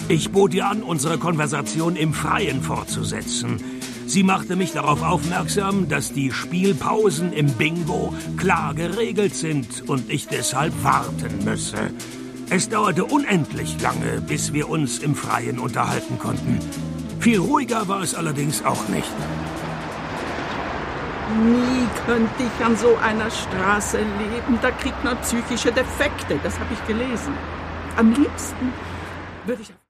Ich bot ihr an, unsere Konversation im Freien fortzusetzen. Sie machte mich darauf aufmerksam, dass die Spielpausen im Bingo klar geregelt sind und ich deshalb warten müsse. Es dauerte unendlich lange, bis wir uns im Freien unterhalten konnten. Viel ruhiger war es allerdings auch nicht. Nie könnte ich an so einer Straße leben. Da kriegt man psychische Defekte, das habe ich gelesen. Am liebsten würde ich...